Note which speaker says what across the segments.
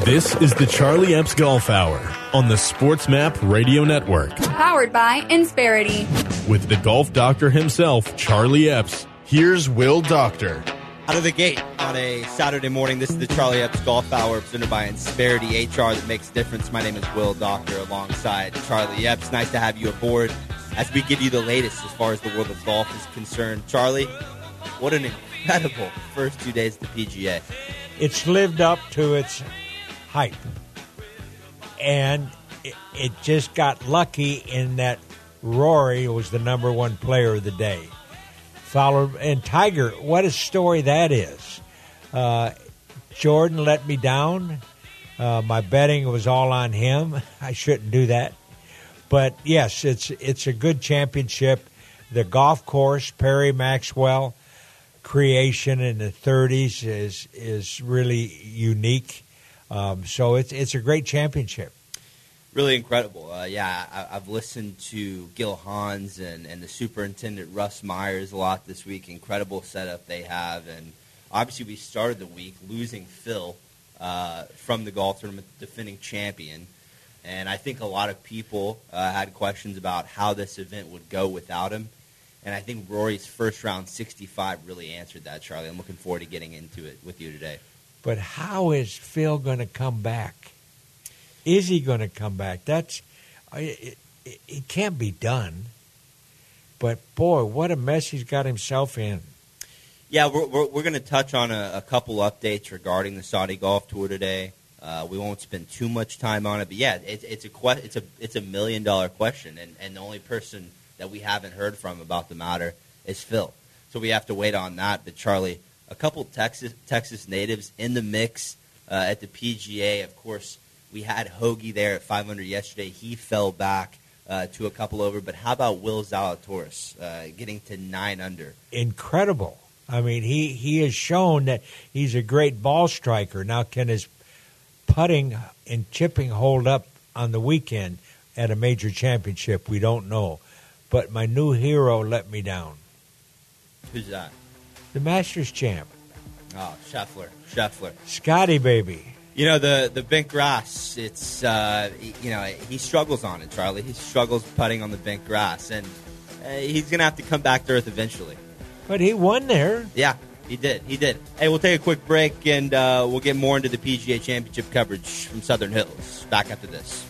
Speaker 1: This is the Charlie Epps Golf Hour on the Sports Map Radio Network.
Speaker 2: Powered by Insperity.
Speaker 1: With the golf doctor himself, Charlie Epps, here's Will Doctor.
Speaker 3: Out of the gate on a Saturday morning, this is the Charlie Epps Golf Hour presented by Insperity HR that makes a difference. My name is Will Doctor alongside Charlie Epps. Nice to have you aboard as we give you the latest as far as the world of golf is concerned. Charlie, what an incredible first 2 days at the PGA.
Speaker 4: It's lived up to its hype. And it just got lucky in that Rory was the number one player of the day. Followed, and Tiger, what a story that is. Jordan let me down. My betting was all on him. I shouldn't do that. But, yes, it's a good championship. The golf course, Perry Maxwell creation in the 30s is really unique. So it's a great championship.
Speaker 3: Really incredible. I've listened to Gil Hans and the superintendent Russ Myers a lot this week. Incredible setup they have. And obviously we started the week losing Phil from the golf tournament, defending champion. And I think a lot of people had questions about how this event would go without him. And I think Rory's first round 65 really answered that, Charlie. I'm looking forward to getting into it with you today.
Speaker 4: But how is Phil going to come back? Is he going to come back? It can't be done. But, boy, what a mess he's got himself in.
Speaker 3: Yeah, we're going to touch on a couple updates regarding the Saudi Golf Tour today. We won't spend too much time on it. But, yeah, it's a $1 million question, and the only person that we haven't heard from about the matter is Phil. So we have to wait on that. But, Charlie, a couple Texas natives in the mix at the PGA. Of course, we had Hoagie there at 500 yesterday. He fell back to a couple over. But how about Will Zalatoris getting to 9 under?
Speaker 4: Incredible. I mean, he has shown that he's a great ball striker. Now, can his putting and chipping hold up on the weekend at a major championship? We don't know. But my new hero let me down.
Speaker 3: Who's that?
Speaker 4: The Masters champ.
Speaker 3: Oh, Scheffler.
Speaker 4: Scotty, baby.
Speaker 3: You know, the bent grass, it's, he struggles on it, Charlie. He struggles putting on the bent grass, and he's going to have to come back to earth eventually.
Speaker 4: But he won there.
Speaker 3: Yeah, he did. Hey, we'll take a quick break, and we'll get more into the PGA Championship coverage from Southern Hills. Back after this.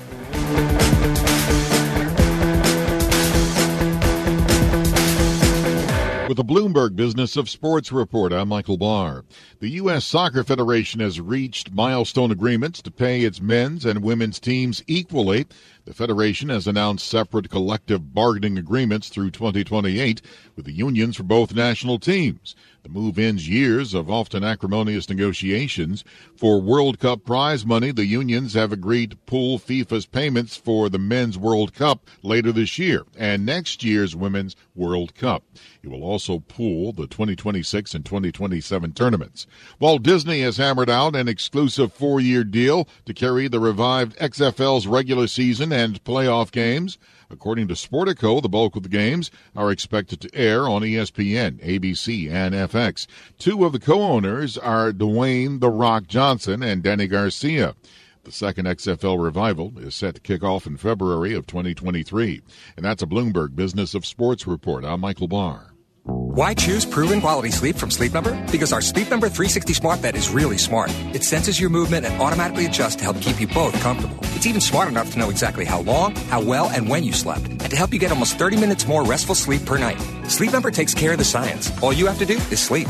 Speaker 5: With the Bloomberg Business of Sports Report, I'm Michael Barr. The U.S. Soccer Federation has reached milestone agreements to pay its men's and women's teams equally. The Federation has announced separate collective bargaining agreements through 2028 with the unions for both national teams. The move ends years of often acrimonious negotiations. For World Cup prize money, the unions have agreed to pool FIFA's payments for the Men's World Cup later this year and next year's Women's World Cup. It will also pool the 2026 and 2027 tournaments. Walt Disney has hammered out an exclusive 4-year deal to carry the revived XFL's regular season and playoff games. According to Sportico, the bulk of the games are expected to air on ESPN, ABC, and FX. 2 of the co-owners are Dwayne "The Rock" Johnson and Danny Garcia. The second XFL revival is set to kick off in February of 2023. And that's a Bloomberg Business of Sports report. I'm Michael Barr.
Speaker 6: Why choose proven quality sleep from Sleep Number? Because our Sleep Number 360 smart bed is really smart. It senses your movement and automatically adjusts to help keep you both comfortable. It's even smart enough to know exactly how long, how well, and when you slept, and to help you get almost 30 minutes more restful sleep per night. Sleep Number takes care of the science. All you have to do is sleep.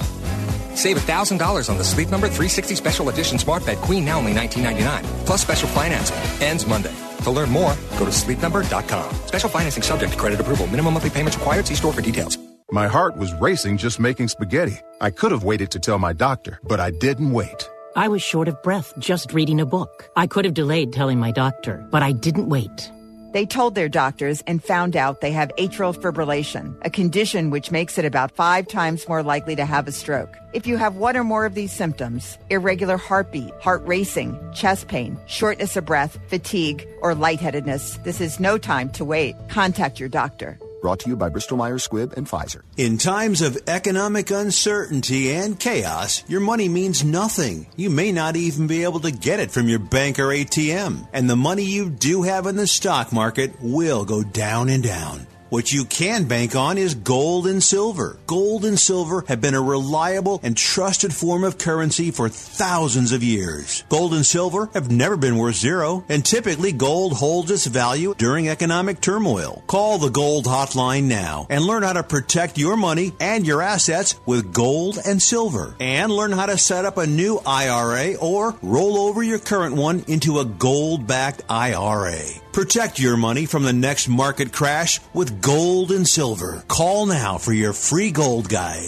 Speaker 6: Save $1,000 on the Sleep Number 360 Special Edition Smart Bed Queen, now only $19.99, plus special financing. Ends Monday. To learn more, go to sleepnumber.com. Special financing subject to credit approval. Minimum monthly payments required. See store for details.
Speaker 7: My heart was racing just making spaghetti. I could have waited to tell my doctor, but I didn't wait.
Speaker 8: I was short of breath just reading a book. I could have delayed telling my doctor, but I didn't wait.
Speaker 9: They told their doctors and found out they have atrial fibrillation, a condition which makes it about 5 times more likely to have a stroke. If you have one or more of these symptoms, irregular heartbeat, heart racing, chest pain, shortness of breath, fatigue, or lightheadedness, this is no time to wait. Contact your doctor.
Speaker 7: Brought to you by Bristol-Myers Squibb and Pfizer.
Speaker 10: In times of economic uncertainty and chaos, your money means nothing. You may not even be able to get it from your bank or ATM. And the money you do have in the stock market will go down and down. What you can bank on is gold and silver. Gold and silver have been a reliable and trusted form of currency for thousands of years. Gold and silver have never been worth zero, and typically gold holds its value during economic turmoil. Call the Gold Hotline now and learn how to protect your money and your assets with gold and silver. And learn how to set up a new IRA or roll over your current one into a gold-backed IRA. Protect your money from the next market crash with gold and silver. Call now for your free gold guide.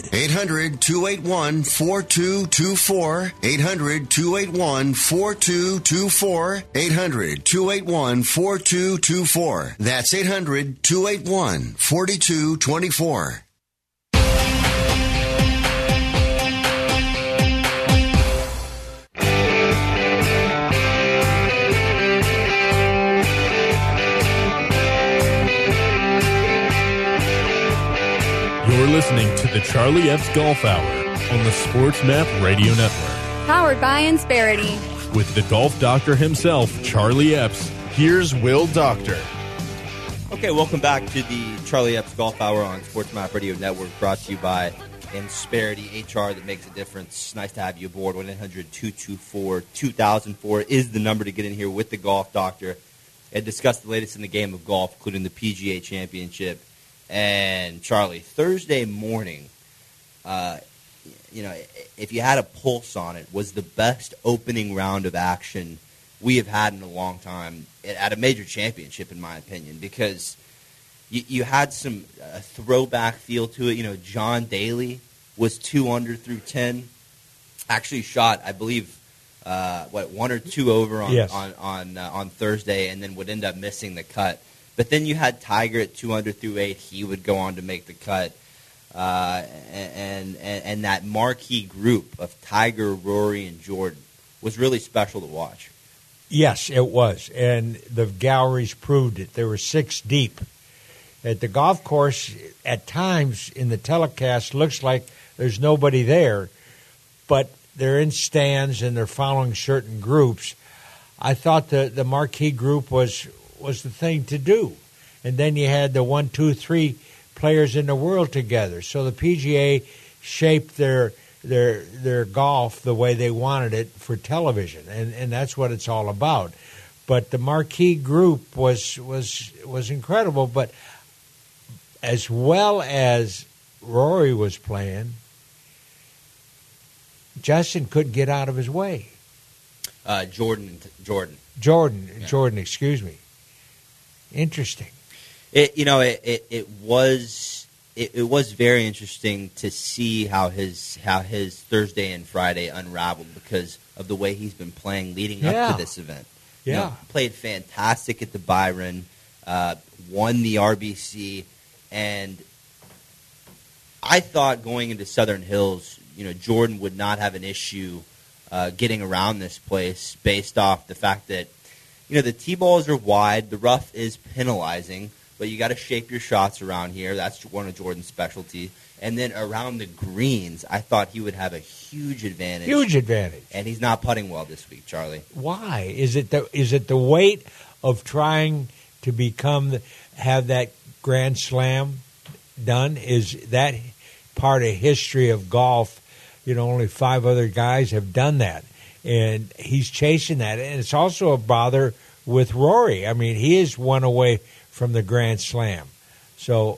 Speaker 11: 800-281-4224. 800-281-4224. 800-281-4224. That's 800-281-4224.
Speaker 1: You're listening to the Charlie Epps Golf Hour on the Sports Map Radio Network.
Speaker 2: Powered by Insperity.
Speaker 1: With the golf doctor himself, Charlie Epps, here's Will Doctor.
Speaker 3: Okay, welcome back to the Charlie Epps Golf Hour on Sports Map Radio Network, brought to you by Insperity, HR that makes a difference. Nice to have you aboard. 1-800-224-2004 is the number to get in here with the golf doctor and discuss the latest in the game of golf, including the PGA Championship. And, Charlie, Thursday morning, if you had a pulse on it, was the best opening round of action we have had in a long time at a major championship, in my opinion, because you had a throwback feel to it. You know, John Daly was 2 under through 10, actually shot, I believe, 1 or 2 over on Thursday, and then would end up missing the cut. But then you had Tiger at 2 under through 8. He would go on to make the cut. And that marquee group of Tiger, Rory, and Jordan was really special to watch.
Speaker 4: Yes, it was. And the galleries proved it. There were 6 deep. At the golf course, at times in the telecast, looks like there's nobody there, but they're in stands and they're following certain groups. I thought the marquee group was the thing to do. And then you had the 1, 2, 3 players in the world together. So the PGA shaped their golf the way they wanted it for television, and that's what it's all about. But the marquee group was incredible. But as well as Rory was playing, Justin couldn't get out of his way.
Speaker 3: Jordan,
Speaker 4: excuse me. Interesting.
Speaker 3: It was very interesting to see how his Thursday and Friday unraveled because of the way he's been playing leading up to this event.
Speaker 4: Yeah,
Speaker 3: played fantastic at the Byron, won the RBC, and I thought going into Southern Hills, Jordan would not have an issue getting around this place based off the fact that the tee balls are wide, the rough is penalizing, but you got to shape your shots around here. That's one of Jordan's specialties. And then around the greens, I thought he would have a huge advantage. And he's not putting well this week, Charlie.
Speaker 4: Why? Is it the weight of trying to have that Grand Slam done? Is that part of history of golf? Only 5 other guys have done that. And he's chasing that. And it's also a bother with Rory. I mean, he is 1 away from the Grand Slam. So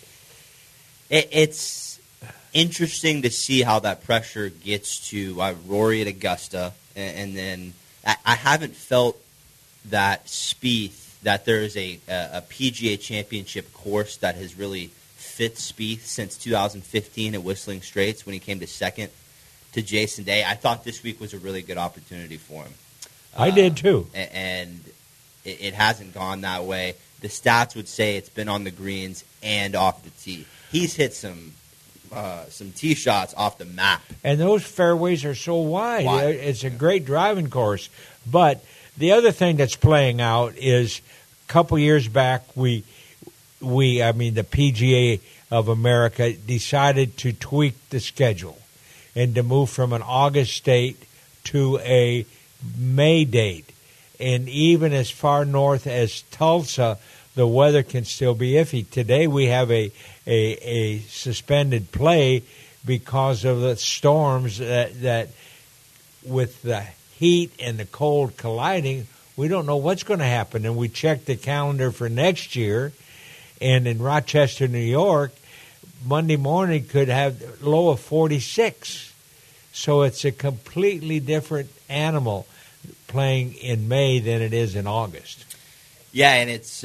Speaker 3: it's interesting to see how that pressure gets to Rory at Augusta. And then I haven't felt that Spieth, that there is a PGA Championship course that has really fit Spieth since 2015 at Whistling Straits when he came to second to Jason Day. I thought this week was a really good opportunity for him.
Speaker 4: I did too.
Speaker 3: And it hasn't gone that way. The stats would say it's been on the greens and off the tee. He's hit some tee shots off the map.
Speaker 4: And those fairways are so wide. It's a great driving course. But the other thing that's playing out is a couple years back we the PGA of America decided to tweak the schedule and to move from an August date to a May date. And even as far north as Tulsa, the weather can still be iffy. Today we have a suspended play because of the storms that with the heat and the cold colliding, we don't know what's going to happen. And we checked the calendar for next year, and in Rochester, New York, Monday morning could have a low of 46. So it's a completely different animal playing in May than it is in August.
Speaker 3: Yeah, and it's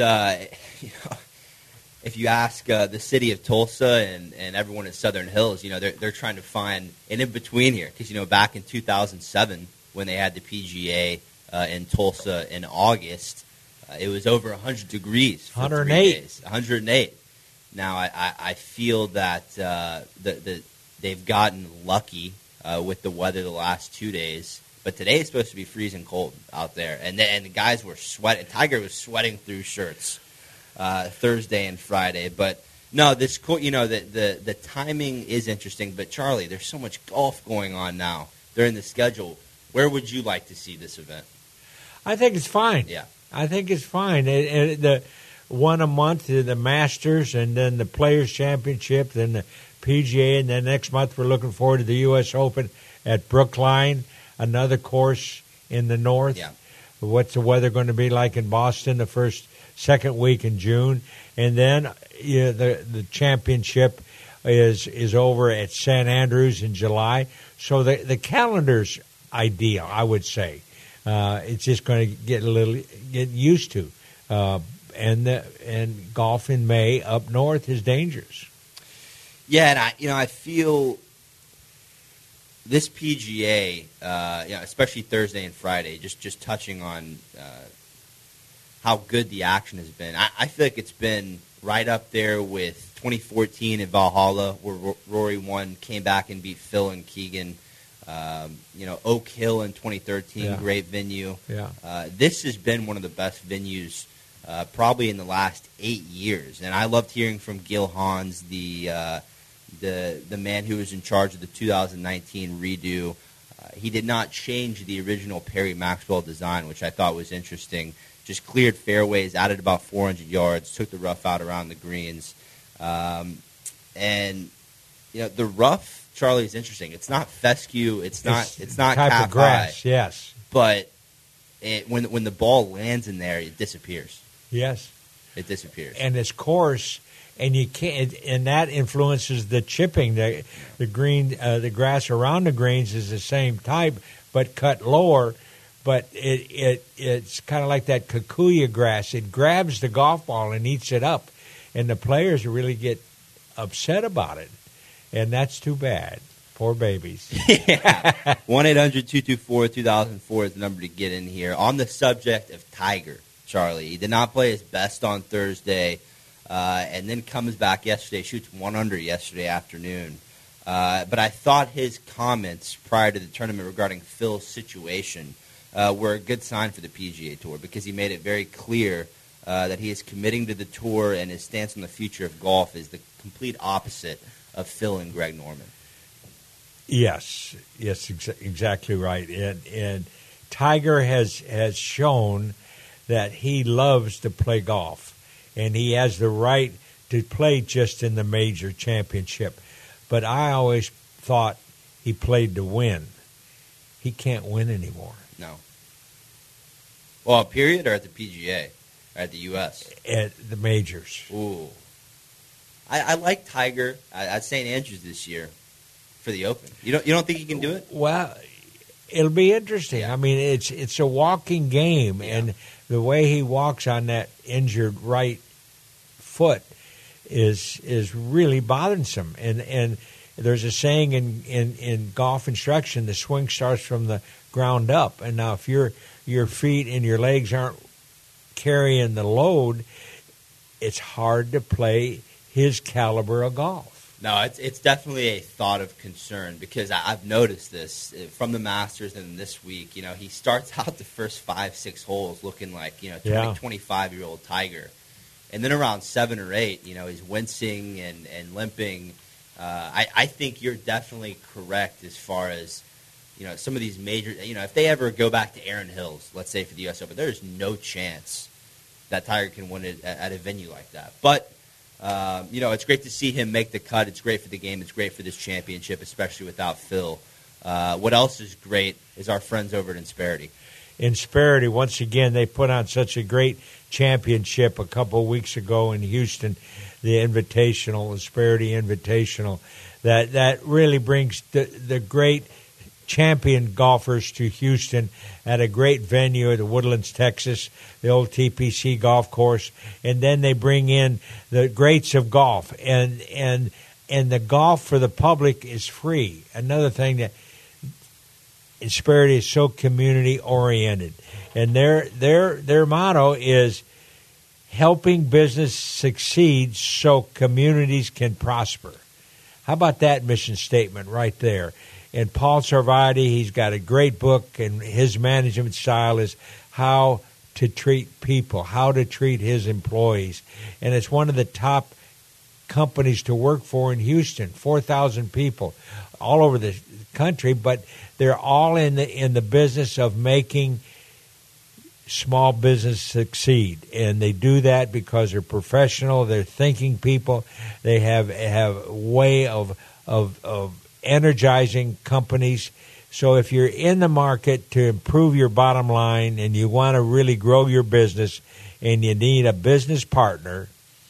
Speaker 3: if you ask the city of Tulsa and everyone in Southern Hills, they're trying to find an in-between here because, back in 2007 when they had the PGA in Tulsa in August, it was over 100 degrees for
Speaker 4: 108.
Speaker 3: 3 days. 108. Now, I feel that they've gotten lucky with the weather the last 2 days. But today is supposed to be freezing cold out there. And the guys were sweating. Tiger was sweating through shirts Thursday and Friday. But, no, the timing is interesting. But, Charlie, there's so much golf going on now during the schedule. Where would you like to see this event?
Speaker 4: I think it's fine.
Speaker 3: Yeah.
Speaker 4: I think it's fine. The one a month, the Masters, and then the Players' Championship, then the PGA, and then next month we're looking forward to the U.S. Open at Brookline, another course in the north.
Speaker 3: Yeah.
Speaker 4: What's the weather going to be like in Boston the second week in June? And then the championship is over at St. Andrews in July. So the calendar's ideal, I would say. It's just going to get used to. And golf in May up north is dangerous.
Speaker 3: Yeah, and I feel this PGA, especially Thursday and Friday, just touching on how good the action has been. I feel like it's been right up there with 2014 at Valhalla, where Rory won, came back and beat Phil and Keegan. Oak Hill in 2013, great venue. Yeah. This has been one of the best venues probably in the last 8 years. And I loved hearing from Gil Hans, the man who was in charge of the 2019 redo. He did not change the original Perry Maxwell design, which I thought was interesting. Just cleared fairways, added about 400 yards, took the rough out around the greens. And the rough, Charlie, is interesting. It's not fescue. It's not
Speaker 4: type
Speaker 3: calf
Speaker 4: of grass.
Speaker 3: high,
Speaker 4: yes.
Speaker 3: But when the ball lands in there, it disappears.
Speaker 4: Yes,
Speaker 3: it disappears.
Speaker 4: And it's coarse, and you can't. And that influences the chipping. The green, the grass around the greens is the same type, but cut lower. But it's kind of like that kikuyu grass. It grabs the golf ball and eats it up, and the players really get upset about it. And that's too bad. Poor babies.
Speaker 3: Yeah. 1-800-224-2004 is the number to get in here. On the subject of Tiger, Charlie, he did not play his best on Thursday, and then comes back yesterday, shoots 1 under yesterday afternoon. But I thought his comments prior to the tournament regarding Phil's situation were a good sign for the PGA Tour, because he made it very clear that he is committing to the tour, and his stance on the future of golf is the complete opposite of Phil and Greg Norman.
Speaker 4: Yes, exactly right. And Tiger has shown that he loves to play golf, and he has the right to play just in the major championship. But I always thought he played to win. He can't win anymore.
Speaker 3: No. Well, period, or at the PGA, or at the U.S.?
Speaker 4: At the majors.
Speaker 3: Ooh. I like Tiger at St. Andrews this year for the Open. You don't think he can do it?
Speaker 4: Well, it'll be interesting. Yeah. I mean, it's a walking game, and the way he walks on that injured right foot is really bothersome. And there's a saying in golf instruction: the swing starts from the ground up. And now, if your feet and your legs aren't carrying the load, it's hard to play his caliber of golf.
Speaker 3: No, it's definitely a thought of concern, because I've noticed this from the Masters and this week. He starts out the first 5-6 holes looking like 25-year-old Tiger, And then around 7 or 8, he's wincing and limping. I think you're definitely correct as far as, some of these major, if they ever go back to Aaron Hills, let's say for the U.S. Open, there's no chance that Tiger can win it at a venue like that. But, it's great to see him make the cut. It's great for the game. It's great for this championship, especially without Phil. What else is great is our friends over at Insperity.
Speaker 4: Insperity, once again, they put on such a great championship a couple of weeks ago in Houston, the Invitational, Insperity Invitational, that really brings the great champion golfers to Houston at a great venue at the Woodlands, Texas, the old TPC golf course, and then they bring in the greats of golf, and the golf for the public is free. Another thing that Insperity is so community oriented, and their motto is helping business succeed so communities can prosper. How about that mission statement right there? And Paul Sarvadi, he's got a great book, and his management style is how to treat people, how to treat his employees. And it's one of the top companies to work for in Houston, 4,000 people all over the country, but they're all in the business of making small business succeed, and they do that because they're professional, they're thinking people, they have a way of energizing companies. So if you're in the market to improve your bottom line and you want to really grow your business and you need a business partner,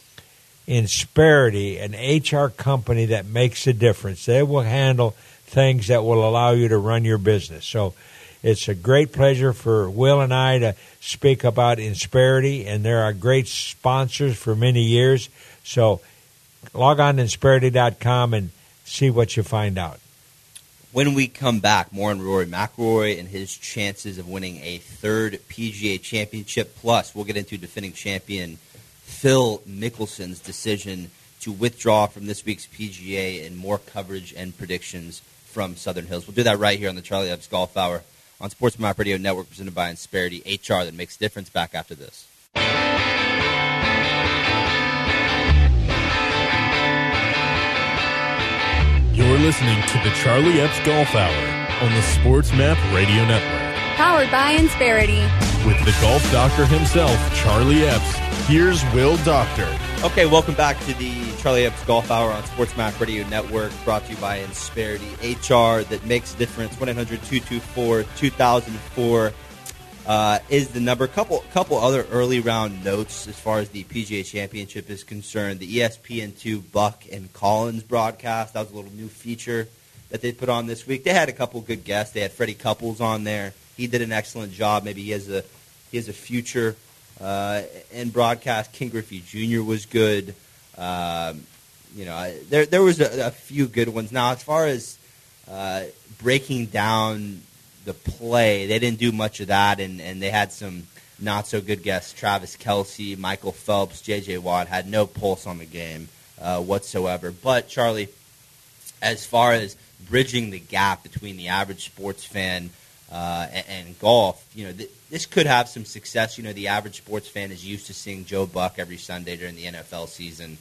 Speaker 4: Insperity, an HR company that makes a difference, they will handle things that will allow you to run your business. So it's a great pleasure for Will and I to speak about Insperity, and they're our great sponsors for many years. So log on to Insperity.com and see what you find out.
Speaker 3: When we come back, more on Rory McIlroy and his chances of winning a third PGA championship. Plus, we'll get into defending champion Phil Mickelson's decision to withdraw from this week's PGA and more coverage and predictions from Southern Hills. We'll do that right here on the Charlie Epps Golf Hour on Sports Map Radio Network, presented by Insperity HR, that makes a difference. Back after this.
Speaker 1: You're listening to the Charlie Epps Golf Hour on the Sports Map Radio Network.
Speaker 2: Powered by Insperity.
Speaker 1: With the golf doctor himself, Charlie Epps, here's Will Doctor.
Speaker 3: Okay, welcome back to the Charlie Epps Golf Hour on Sports Map Radio Network, brought to you by Insperity HR, that makes a difference. 1-800-224-2004 is the number. Couple other early round notes as far as the PGA Championship is concerned. The ESPN2 Buck and Collins broadcast, that was a little new feature that they put on this week. They had a couple good guests. They had Freddie Couples on there. He did an excellent job. Maybe he has a future in broadcast. King Griffey Jr. was good. There was a few good ones. Now, as far as breaking down the play, they didn't do much of that, and they had some not-so-good guests. Travis Kelce, Michael Phelps, J.J. Watt had no pulse on the game whatsoever. But, Charlie, as far as bridging the gap between the average sports fan and golf, this could have some success. The average sports fan is used to seeing Joe Buck every Sunday during the NFL season.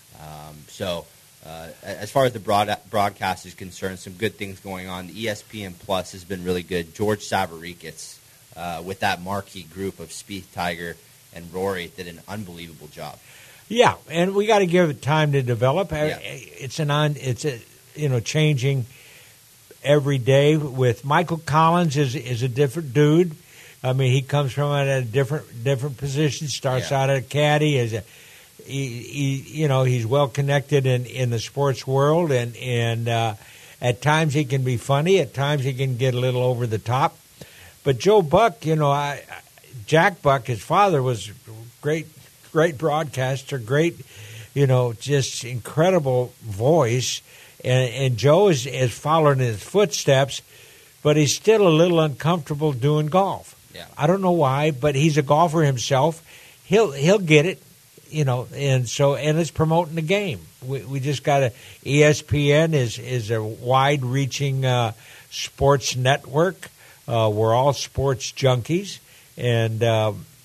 Speaker 3: As far as the broadcast is concerned, some good things going on. The ESPN Plus has been really good. George Savarickas, with that marquee group of Spieth, Tiger, and Rory, did an unbelievable job. Yeah,
Speaker 4: and we got to give it time to develop.
Speaker 3: Yeah.
Speaker 4: It's changing every day. With Michael Collins is a different dude. I mean, he comes from a different position. Starts out at a caddy. He's well connected in the sports world, and at times he can be funny. At times he can get a little over the top. But Joe Buck, Jack Buck, his father, was great broadcaster, great, just incredible voice. And Joe is following in his footsteps, but he's still a little uncomfortable doing golf.
Speaker 3: Yeah.
Speaker 4: I don't know why, but he's a golfer himself. He'll get it, and it's promoting the game. We just got ESPN is a wide-reaching sports network. We're all sports junkies, and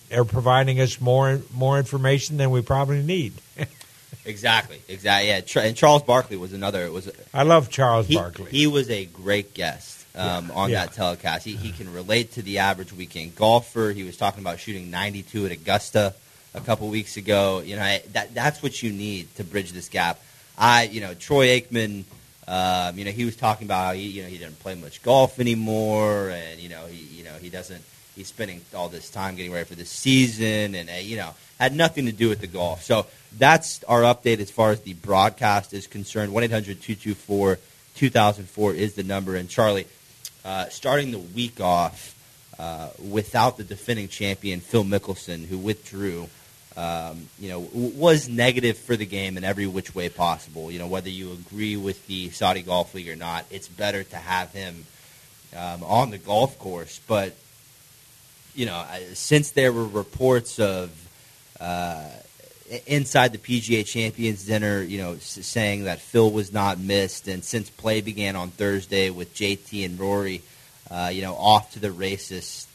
Speaker 4: they're providing us more information than we probably need.
Speaker 3: Exactly. Yeah, and Charles Barkley was another.
Speaker 4: I love Charles Barkley.
Speaker 3: He was a great guest on that telecast. He can relate to the average weekend golfer. He was talking about shooting 92 at Augusta a couple weeks ago. That's what you need to bridge this gap. Troy Aikman. He was talking about how he didn't play much golf anymore, and he doesn't. He's spending all this time getting ready for the season, and had nothing to do with the golf. So that's our update as far as the broadcast is concerned. 1-800-224-2004 is the number. And Charlie, starting the week off without the defending champion Phil Mickelson, who withdrew, was negative for the game in every which way possible. Whether you agree with the Saudi Golf League or not, it's better to have him on the golf course. But since there were reports of inside the PGA Champions Dinner, saying that Phil was not missed, and since play began on Thursday with JT and Rory, off to the races,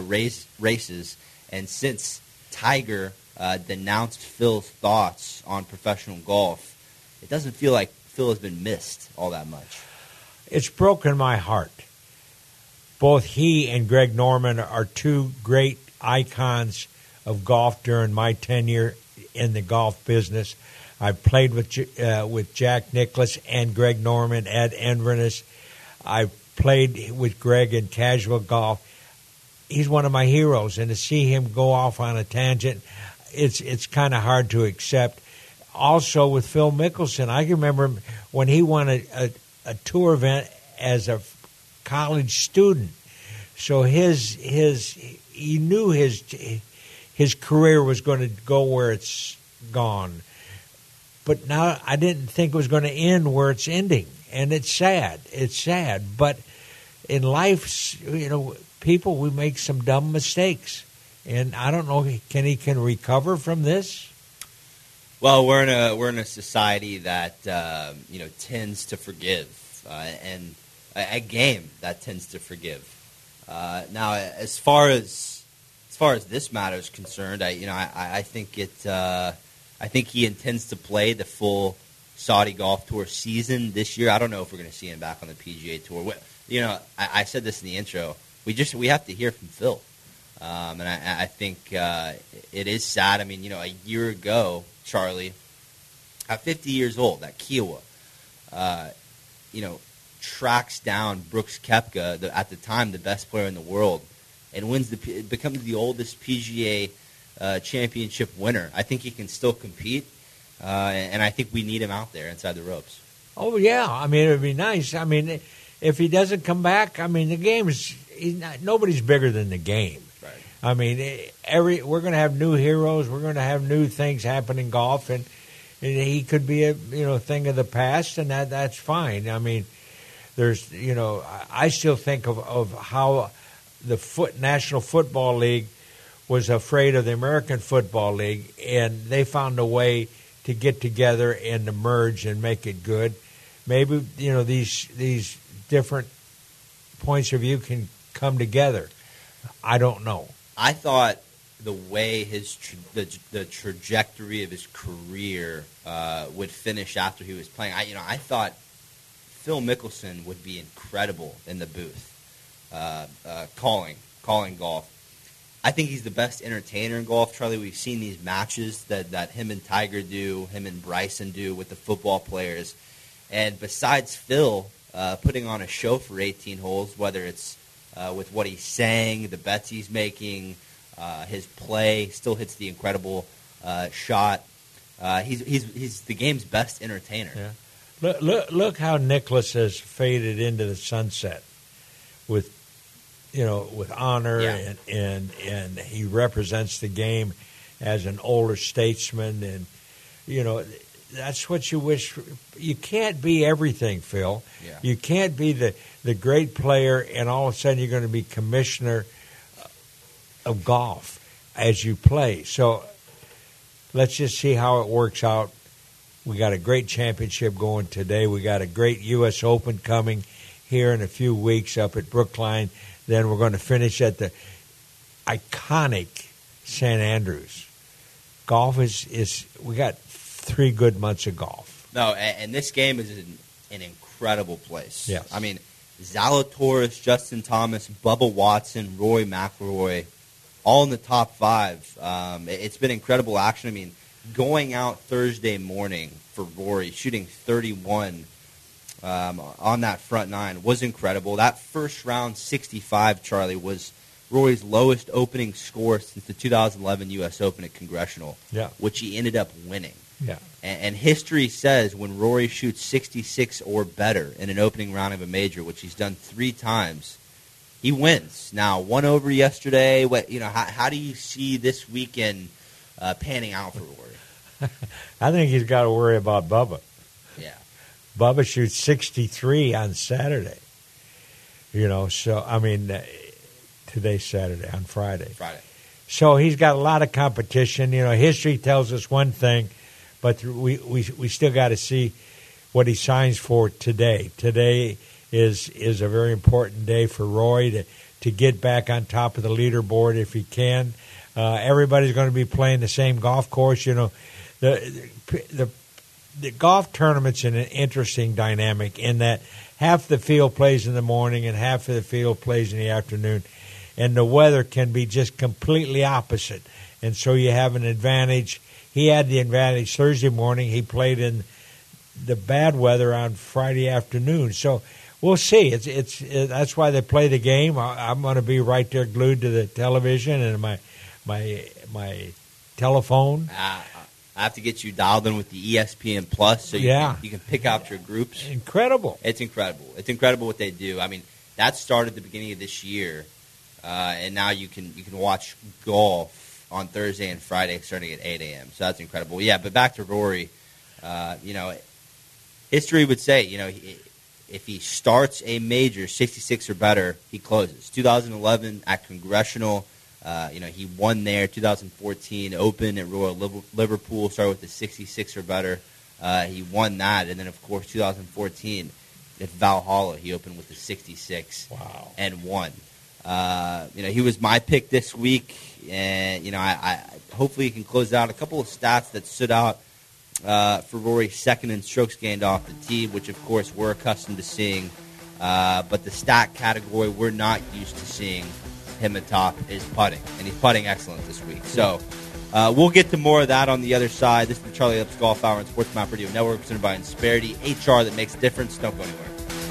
Speaker 3: and since Tiger denounced Phil's thoughts on professional golf, it doesn't feel like Phil has been missed all that much.
Speaker 4: It's broken my heart. Both he and Greg Norman are two great icons of golf during my tenure in the golf business. I've played with Jack Nicklaus and Greg Norman at Inverness. I've played with Greg in casual golf. He's one of my heroes, and to see him go off on a tangent, it's kind of hard to accept. Also with Phil Mickelson, I can remember when he won a tour event as a college student. So he knew his career was going to go where it's gone. But now I didn't think it was going to end where it's ending, and it's sad. It's sad, but in life, people, we make some dumb mistakes, and I don't know, can recover from this?
Speaker 3: Well, we're in a society that tends to forgive, and a game that tends to forgive. Now, as far as this matter is concerned, I think he intends to play the full Saudi Golf Tour season this year. I don't know if we're going to see him back on the PGA Tour. I said this in the intro. We have to hear from Phil, and I think it is sad. I mean, a year ago, Charlie, at 50 years old, at Kiowa, tracks down Brooks Koepka, at the time the best player in the world, and becomes the oldest PGA championship winner. I think he can still compete, and I think we need him out there inside the ropes.
Speaker 4: Oh yeah, I mean, it would be nice. I mean, if he doesn't come back, I mean, the game is nobody's bigger than the game.
Speaker 3: Right.
Speaker 4: I mean, we're going to have new heroes. We're going to have new things happen in golf, and he could be a thing of the past, and that's fine. I mean, there's I still think of how the National Football League was afraid of the American Football League, and they found a way to get together and to merge and make it good. Maybe these different points of view can come together. I don't know.
Speaker 3: I thought the way the trajectory of his career would finish after he was playing. I thought Phil Mickelson would be incredible in the booth, calling golf. I think he's the best entertainer in golf, Charlie. We've seen these matches that him and Tiger do, him and Bryson do with the football players. And besides Phil putting on a show for 18 holes, whether it's with what he's saying, the bets he's making, his play, still hits the incredible shot. He's the game's best entertainer.
Speaker 4: Yeah. Look how Nicklaus has faded into the sunset with honor,
Speaker 3: yeah.
Speaker 4: and he represents the game as an older statesman, and that's what you wish for. You can't be everything, Phil.
Speaker 3: Yeah.
Speaker 4: You can't be the great player, and all of a sudden you're going to be commissioner of golf as you play. So let's just see how it works out. We got a great championship going today. We got a great U.S. Open coming here in a few weeks up at Brookline. Then we're going to finish at the iconic St. Andrews. Golf is we got 3 good months of golf.
Speaker 3: No, and this game is an incredible place.
Speaker 4: Yes.
Speaker 3: I mean, Zalatoris, Justin Thomas, Bubba Watson, Rory McIlroy, all in the top 5. It's been incredible action. I mean, going out Thursday morning for Rory, shooting 31 on that front 9 was incredible. That first round 65, Charlie, was Rory's lowest opening score since the 2011 U.S. Open at Congressional, which he ended up winning.
Speaker 4: Yeah.
Speaker 3: And history says when Rory shoots 66 or better in an opening round of a major, which he's done 3 times, he wins. Now, 1 over yesterday. How do you see this weekend panning out for Rory?
Speaker 4: I think he's got to worry about Bubba.
Speaker 3: Yeah.
Speaker 4: Bubba shoots 63 on Saturday. So, I mean, today's Saturday, on Friday. So he's got a lot of competition. History tells us one thing, but we still got to see what he signs for today. Today is a very important day for Roy to get back on top of the leaderboard if he can. Everybody's going to be playing the same golf course. The golf tournament's in an interesting dynamic in that half the field plays in the morning and half of the field plays in the afternoon, and the weather can be just completely opposite. And so you have an advantage. He had the advantage Thursday morning. He played in the bad weather on Friday afternoon. So we'll see. That's why they play the game. I'm going to be right there glued to the television and my telephone.
Speaker 3: I have to get you dialed in with the ESPN Plus so you can pick out your groups.
Speaker 4: Incredible.
Speaker 3: It's incredible. It's incredible what they do. I mean, that started at the beginning of this year, and now you can watch golf on Thursday and Friday starting at 8 a.m. So that's incredible. Yeah, but back to Rory. History would say, if he starts a major 66 or better, he closes. 2011 at Congressional. He won there. 2014 Open at Royal Liverpool, started with the 66 or better. He won that. And then, of course, 2014 at Valhalla, he opened with the 66 and won. He was my pick this week. And, I hopefully he can close out a couple of stats that stood out for Rory, second in strokes gained off the tee, which, of course, we're accustomed to seeing. But the stat category we're not used to seeing him atop is putting, and he's putting excellent this week. So we'll get to more of that on the other side. This is the Charlie Epps Golf Hour on Sports Map Radio Network, presented by Insperity, HR that makes a difference. Don't go anywhere.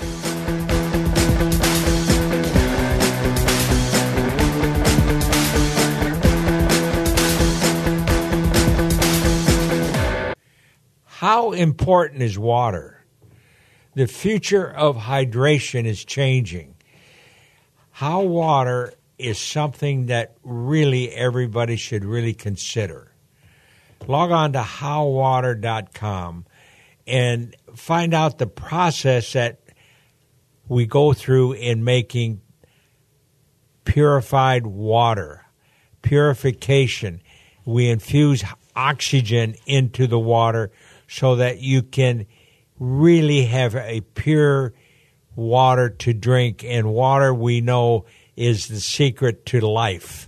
Speaker 4: How important is water? The future of hydration is changing. How water is something that really everybody should really consider. Log on to howwater.com and find out the process that we go through in making purified water, purification. We infuse oxygen into the water so that you can really have a pure water to drink. And water, we know, is the secret to life.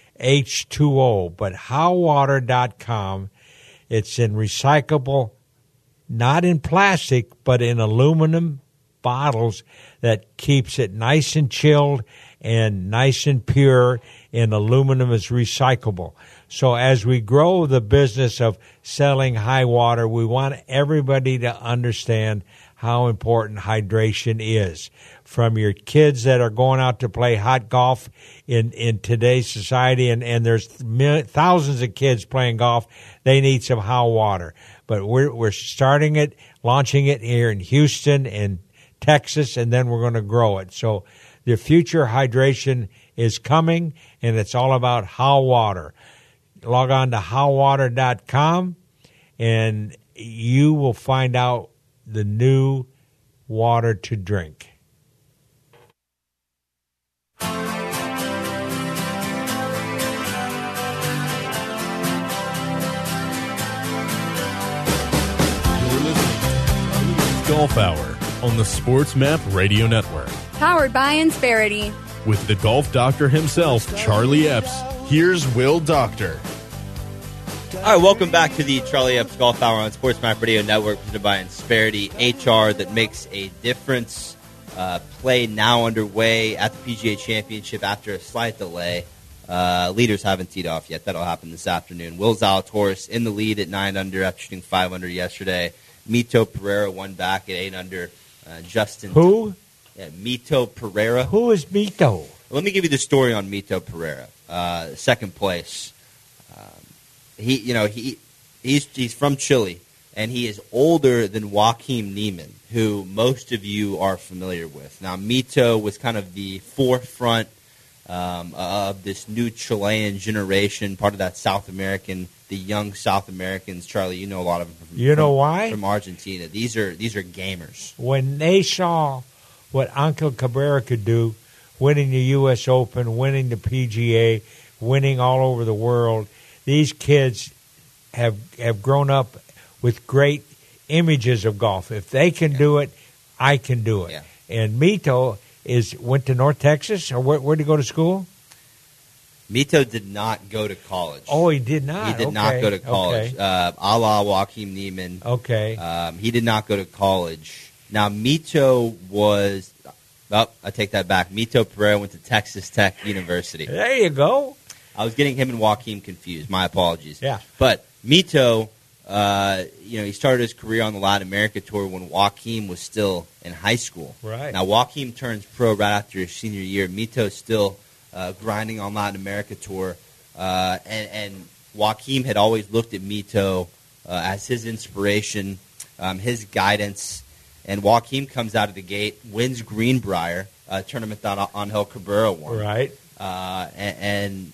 Speaker 4: H2O. But howwater.com, it's in recyclable, not in plastic, but in aluminum bottles that keeps it nice and chilled and nice and pure, and aluminum is recyclable. So as we grow the business of selling high water, we want everybody to understand how important hydration is. From your kids that are going out to play hot golf in today's society, and there's thousands of kids playing golf, they need some hot water. But we're starting it, launching it here in Houston and Texas, and then we're going to grow it. So the future hydration is coming, and it's all about how water. Log on to howwater.com, and you will find out the new water to drink.
Speaker 1: Golf Hour on the Sports Map Radio Network.
Speaker 2: Powered by Insperity.
Speaker 1: With the golf doctor himself, Charlie Epps, here's Will Doctor.
Speaker 3: All right, welcome back to the Charlie Epps Golf Hour on Sports Map Radio Network, presented by Insperity, HR that makes a difference. Play now underway at the PGA Championship after a slight delay. Leaders haven't teed off yet. That'll happen this afternoon. Will Zalatoris in the lead at 9 under after shooting 5 under yesterday. Mito Pereira won back at 8 under. Justin.
Speaker 4: Who?
Speaker 3: Yeah, Mito Pereira.
Speaker 4: Who is Mito?
Speaker 3: Let me give you the story on Mito Pereira. Second place. He's from Chile, and he is older than Joaquim Niemann, who most of you are familiar with. Now, Mito was kind of the forefront of this new Chilean generation, part of that South American, the young South Americans. Charlie, you know a lot of them
Speaker 4: why?
Speaker 3: From Argentina. These are gamers.
Speaker 4: When they saw what Angel Cabrera could do, winning the U.S. Open, winning the PGA, winning all over the world, these kids have grown up with great images of golf. If they can do it, I can do it.
Speaker 3: Yeah.
Speaker 4: And Mito went to North Texas, or where did he go to school?
Speaker 3: Mito did not go to college.
Speaker 4: Oh, he did not?
Speaker 3: He did not go to college.
Speaker 4: Okay.
Speaker 3: A la Joaquim Niemann.
Speaker 4: Okay.
Speaker 3: He did not go to college. Now, Mito was... Oh, I take that back. Mito Pereira went to Texas Tech University.
Speaker 4: There you go.
Speaker 3: I was getting him and Joaquim confused. My apologies.
Speaker 4: Yeah.
Speaker 3: But Mito, he started his career on the Latin America Tour when Joaquim was still in high school.
Speaker 4: Right.
Speaker 3: Now, Joaquim turns pro right after his senior year. Mito's still grinding on Latin America Tour. And Joaquim had always looked at Mito as his inspiration, his guidance. And Joaquim comes out of the gate, wins Greenbrier, a tournament that Angel Cabrera won.
Speaker 4: Right.
Speaker 3: And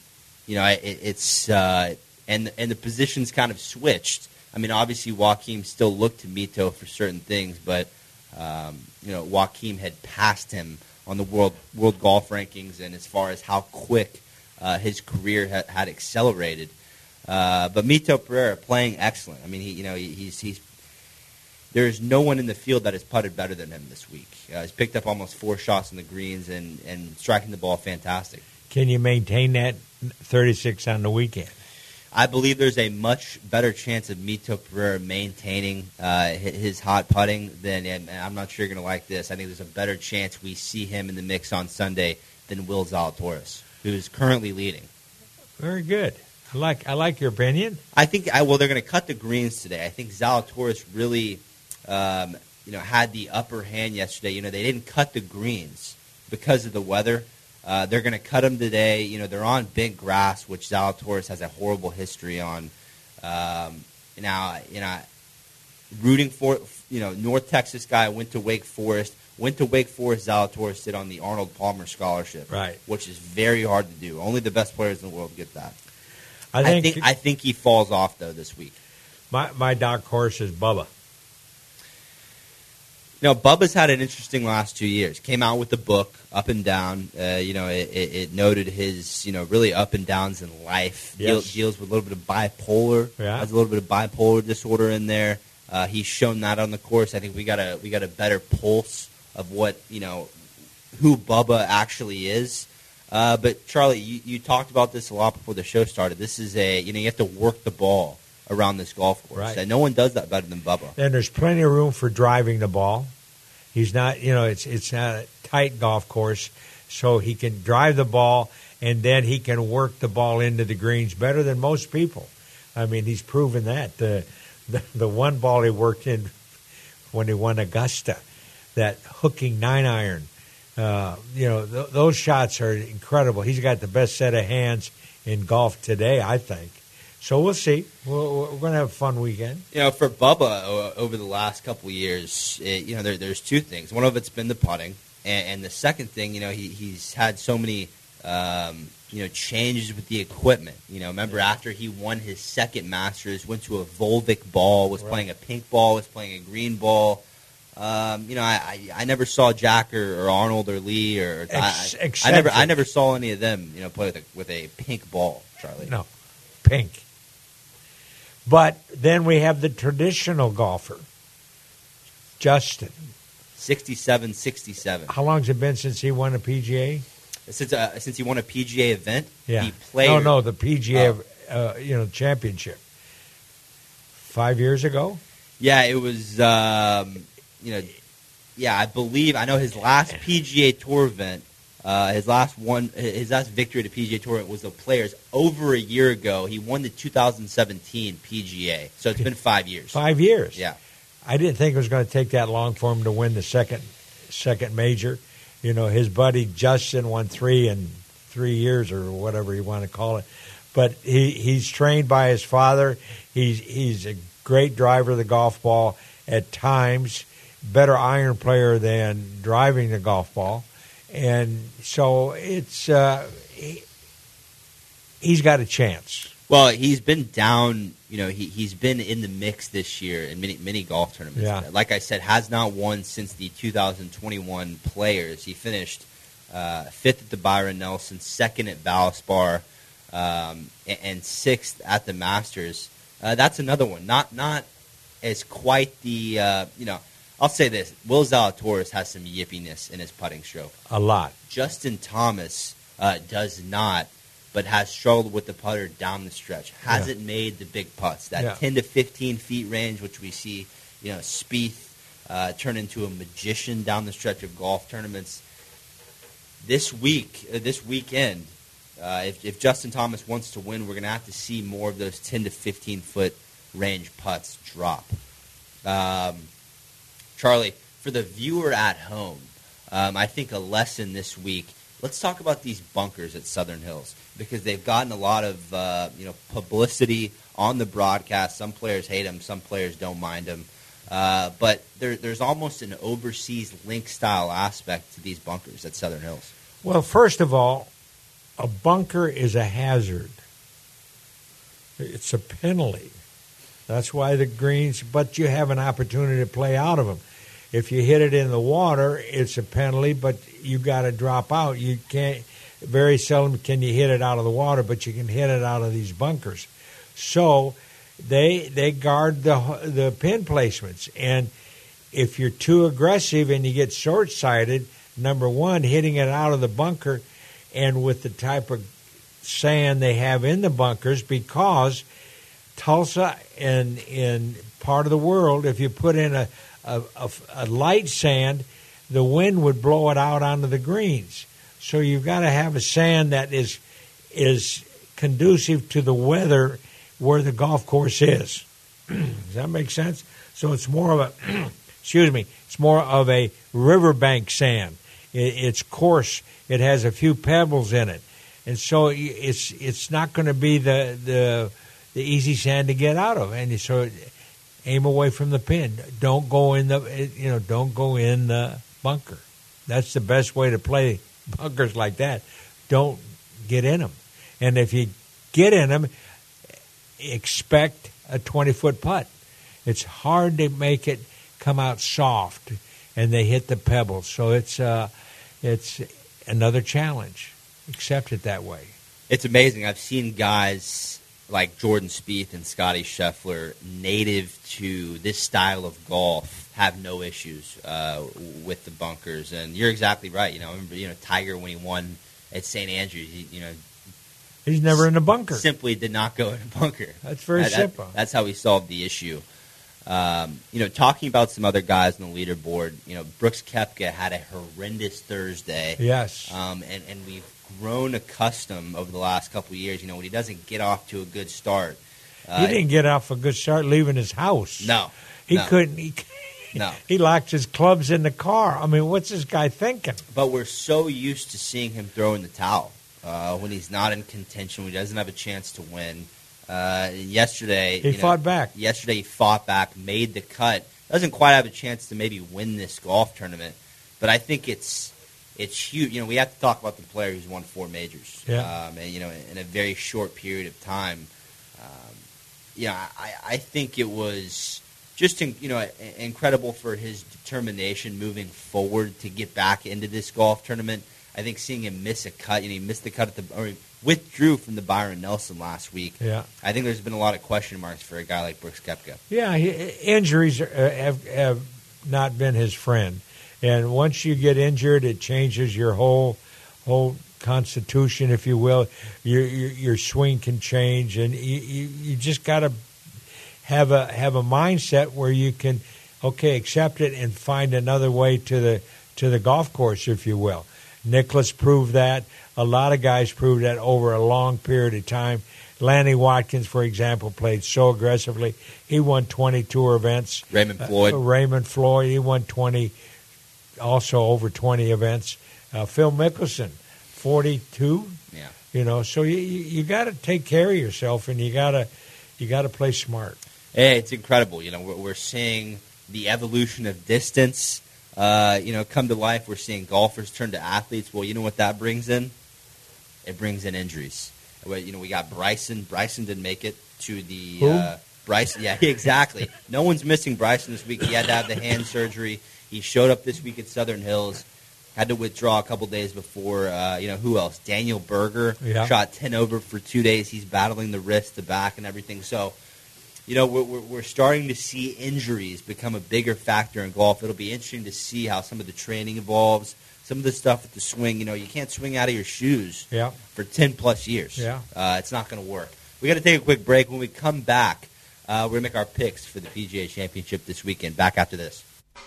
Speaker 3: the positions kind of switched. I mean, obviously Joaquim still looked to Mito for certain things, but Joaquim had passed him on the world golf rankings, and as far as how quick his career had accelerated. But Mito Pereira playing excellent. I mean, he's there's no one in the field that has putted better than him this week. He's picked up almost 4 shots in the greens and striking the ball fantastic.
Speaker 4: Can you maintain that 36 on the weekend?
Speaker 3: I believe there's a much better chance of Mito Pereira maintaining his hot putting than, and I'm not sure you're going to like this, I think there's a better chance we see him in the mix on Sunday than Will Zalatoris, who is currently leading.
Speaker 4: Very good. I like your opinion.
Speaker 3: I think they're going to cut the greens today. I think Zalatoris really had the upper hand yesterday. They didn't cut the greens because of the weather. They're going to cut them today. They're on big grass, which Zalatoris has a horrible history on. Rooting for, North Texas guy went to Wake Forest. Zalatoris did on the Arnold Palmer Scholarship,
Speaker 4: right?
Speaker 3: Which is very hard to do. Only the best players in the world get that.
Speaker 4: I
Speaker 3: think he falls off though this week.
Speaker 4: My dark horse is Bubba.
Speaker 3: Bubba's had an interesting last 2 years. Came out with the book, Up and Down. It noted his, really up and downs in life.
Speaker 4: Yes.
Speaker 3: Deals with a little bit of bipolar.
Speaker 4: Yeah.
Speaker 3: Has a little bit of bipolar disorder in there. He's shown that on the course. I think we got a better pulse of what, who Bubba actually is. But Charlie, you talked about this a lot before the show started. This is you have to work the ball around this golf course.
Speaker 4: Right.
Speaker 3: And no one does that better than Bubba.
Speaker 4: And there's plenty of room for driving the ball. He's not, it's not a tight golf course, so he can drive the ball, and then he can work the ball into the greens better than most people. I mean, he's proven that. The one ball he worked in when he won Augusta, that hooking 9-iron, those shots are incredible. He's got the best set of hands in golf today, I think. So we'll see. We're going to have a fun weekend.
Speaker 3: For Bubba, over the last couple of years, there's two things. One of it's been the putting, and the second thing, he's had so many, changes with the equipment. Remember after he won his second Masters, went to a Volvic ball, was playing a pink ball, was playing a green ball. I never saw Jack or Arnold or Lee or I never saw any of them, play with a pink ball, Charlie.
Speaker 4: No, pink. But then we have the traditional golfer, Justin.
Speaker 3: 67.
Speaker 4: How long has it been since he won a PGA?
Speaker 3: since he won a PGA event.
Speaker 4: Yeah.
Speaker 3: He played.
Speaker 4: No, the PGA championship. 5 years ago.
Speaker 3: Yeah, it was. I believe I know his last PGA Tour event. His last victory at the PGA Tour was the Players over a year ago. He won the 2017 PGA. So it's been 5 years.
Speaker 4: 5 years.
Speaker 3: Yeah.
Speaker 4: I didn't think it was going to take that long for him to win the second major. His buddy Justin won 3 in 3 years or whatever you want to call it. But he's trained by his father. He's a great driver of the golf ball at times, better iron player than driving the golf ball. And so it's he's got a chance.
Speaker 3: Well, he's been down. He's been in the mix this year in many golf tournaments.
Speaker 4: Yeah.
Speaker 3: Like I said, has not won since the 2021 Players. He finished 5th at the Byron Nelson, 2nd at Valspar, and 6th at the Masters. That's another one. Not as quite the I'll say this: Will Zalatoris has some yippiness in his putting stroke.
Speaker 4: A lot.
Speaker 3: Justin Thomas does not, but has struggled with the putter down the stretch. Hasn't made the big putts. That 10 to 15 feet range, which we see, Spieth turn into a magician down the stretch of golf tournaments. This weekend, if Justin Thomas wants to win, we're going to have to see more of those 10 to 15 foot range putts drop. Charlie, for the viewer at home, I think a lesson this week, let's talk about these bunkers at Southern Hills, because they've gotten a lot of publicity on the broadcast. Some players hate them, some players don't mind them. But there's almost an overseas link-style aspect to these bunkers at Southern Hills.
Speaker 4: Well, first of all, a bunker is a hazard. It's a penalty. That's why the greens, but you have an opportunity to play out of them. If you hit it in the water, it's a penalty, but you got to drop out. You can't. Very seldom can you hit it out of the water, but you can hit it out of these bunkers. So they guard the pin placements, and if you're too aggressive and you get short-sighted, number one, hitting it out of the bunker, and with the type of sand they have in the bunkers, because Tulsa and in part of the world, if you put in a light sand, the wind would blow it out onto the greens. So you've got to have a sand that is conducive to the weather where the golf course is. Does that make sense? So it's more of a it's more of a riverbank sand. It's coarse. It has a few pebbles in it, and so it's not going to be the easy sand to get out of. And so aim away from the pin. Don't go in the bunker. That's the best way to play bunkers like that. Don't get in them. And if you get in them, expect a 20-foot putt. It's hard to make it come out soft, and they hit the pebbles. So it's another challenge. Accept it that way.
Speaker 3: It's amazing. I've seen guys like Jordan Spieth and Scotty Scheffler, native to this style of golf, have no issues with the bunkers. And you're exactly right. I remember, Tiger, when he won at St. Andrews,
Speaker 4: he's never in a bunker.
Speaker 3: Simply did not go in a bunker.
Speaker 4: That's very simple.
Speaker 3: That's how he solved the issue. Talking about some other guys on the leaderboard, Brooks Koepka had a horrendous Thursday.
Speaker 4: Yes.
Speaker 3: And we've grown accustomed over the last couple of years, when he doesn't get off to a good start.
Speaker 4: He didn't get off a good start leaving his house.
Speaker 3: No.
Speaker 4: He couldn't.
Speaker 3: No.
Speaker 4: He locked his clubs in the car. I mean, what's this guy thinking?
Speaker 3: But we're so used to seeing him throw in the towel when he's not in contention, when he doesn't have a chance to win. Yesterday,
Speaker 4: he fought back.
Speaker 3: Yesterday, he fought back, made the cut. Doesn't quite have a chance to maybe win this golf tournament, but I think it's huge. We have to talk about the player who's won 4 majors.
Speaker 4: Yeah.
Speaker 3: And in a very short period of time. I think it was just incredible for his determination moving forward to get back into this golf tournament. I think seeing him miss a cut, he missed the cut withdrew from the Byron Nelson last week.
Speaker 4: Yeah.
Speaker 3: I think there's been a lot of question marks for a guy like Brooks Koepka.
Speaker 4: Yeah, injuries have not been his friend. And once you get injured, it changes your whole constitution, if you will. Your swing can change, and you just got to have a mindset where you can, accept it and find another way to the golf course, if you will. Nicklaus proved that. A lot of guys proved that over a long period of time. Lanny Watkins, for example, played so aggressively. He won 20 tour events.
Speaker 3: Raymond Floyd.
Speaker 4: He won 20, also over 20 events. Phil Mickelson, 42.
Speaker 3: Yeah.
Speaker 4: So you got to take care of yourself, and you got to play smart.
Speaker 3: Hey, it's incredible. We're seeing the evolution of distance, come to life. We're seeing golfers turn to athletes. Well, you know what that brings in? It brings in injuries. We got Bryson. Bryson didn't make it to the Bryson. Yeah, exactly. No one's missing Bryson this week. He had to have the hand surgery. He showed up this week at Southern Hills. Had to withdraw a couple days before. Who else? Daniel Berger shot 10 over for 2 days. He's battling the wrist, the back, and everything. So, we're starting to see injuries become a bigger factor in golf. It'll be interesting to see how some of the training evolves. Some of the stuff with the swing, you can't swing out of your shoes for 10-plus years.
Speaker 4: Yeah.
Speaker 3: It's not going to work. We got to take a quick break. When we come back, we're going to make our picks for the PGA Championship this weekend. Back after this.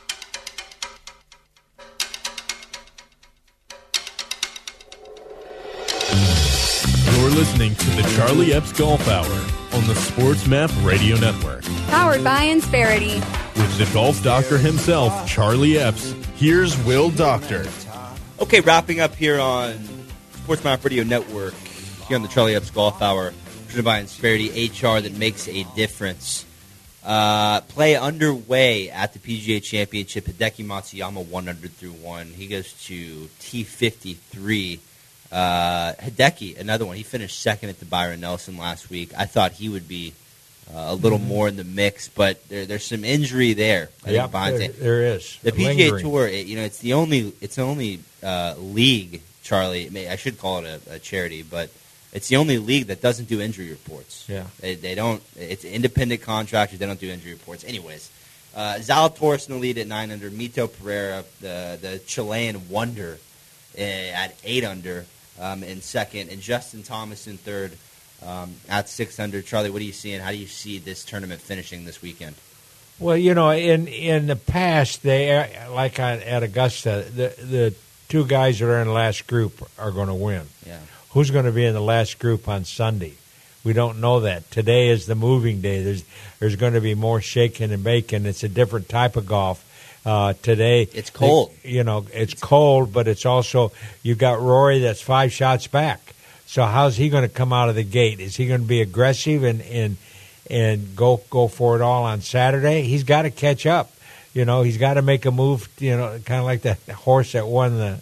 Speaker 1: You're listening to the Charlie Epps Golf Hour on the Sports Map Radio Network.
Speaker 2: Powered by Insperity.
Speaker 1: With the golf doctor himself, Charlie Epps, here's Will Doctor.
Speaker 3: Okay, wrapping up here on Sports Map Radio Network, here on the Charlie Epps Golf Hour, presented by Insperity, HR that makes a difference. Play underway at the PGA Championship. Hideki Matsuyama 100-1. He goes to T53. Hideki, another one. He finished second at the Byron Nelson last week. I thought he would be a little more in the mix, but there's some injury there.
Speaker 4: Yeah, there is.
Speaker 3: The PGA Tour, it's the only league, Charlie. I should call it a charity, but it's the only league that doesn't do injury reports.
Speaker 4: Yeah,
Speaker 3: they don't. It's independent contractors. They don't do injury reports. Anyways, Zalatoris in the lead at 9 under. Mito Pereira, the Chilean wonder, at 8 under in second, and Justin Thomas in third. At 6 under. Charlie, what are you seeing? How do you see this tournament finishing this weekend?
Speaker 4: Well, in the past, at Augusta, the two guys that are in the last group are going to win.
Speaker 3: Yeah.
Speaker 4: Who's going to be in the last group on Sunday? We don't know that. Today is the moving day. There's going to be more shaking and baking. It's a different type of golf. Today,
Speaker 3: it's cold.
Speaker 4: It's cold, but it's also you got Rory that's 5 shots back. So how's he going to come out of the gate? Is he going to be aggressive and go for it all on Saturday? He's got to catch up. He's got to make a move. Kind of like the horse that won the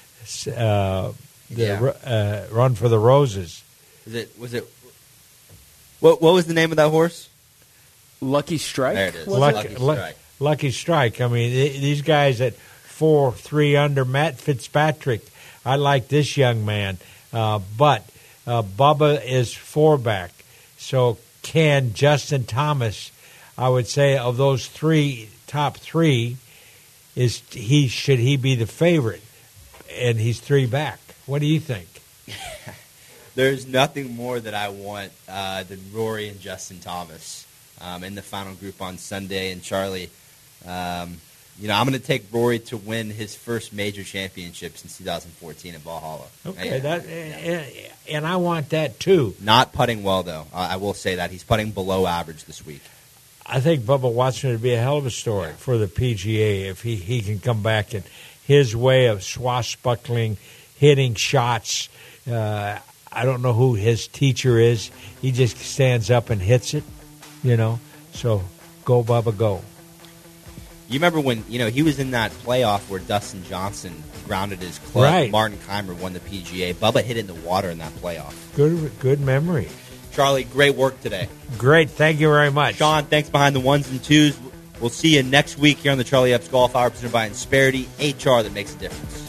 Speaker 4: Run for the Roses.
Speaker 3: What was the name of that horse?
Speaker 12: Lucky Strike.
Speaker 3: There it is.
Speaker 4: Lucky Strike. I mean, these guys at 4-3 under. Matt Fitzpatrick. I like this young man. But Bubba is 4 back. So can Justin Thomas, I would say, of those top three, should he be the favorite? And he's 3 back. What do you think?
Speaker 3: There's nothing more that I want than Rory and Justin Thomas in the final group on Sunday. And Charlie, I'm going to take Rory to win his first major championship since 2014 in Valhalla.
Speaker 4: Okay, and I want that too.
Speaker 3: Not putting well, though. I will say that. He's putting below average this week.
Speaker 4: I think Bubba Watson would be a hell of a story for the PGA if he can come back and his way of swashbuckling, hitting shots. I don't know who his teacher is. He just stands up and hits it, So go, Bubba, go.
Speaker 3: You remember when he was in that playoff where Dustin Johnson grounded his club.
Speaker 4: Right.
Speaker 3: Martin Keimer won the PGA. Bubba hit it in the water in that playoff.
Speaker 4: Good memory.
Speaker 3: Charlie, great work today.
Speaker 4: Great. Thank you very much.
Speaker 3: Sean, thanks behind the 1s and 2s. We'll see you next week here on the Charlie Epps Golf Hour presented by Insperity, HR that makes a difference.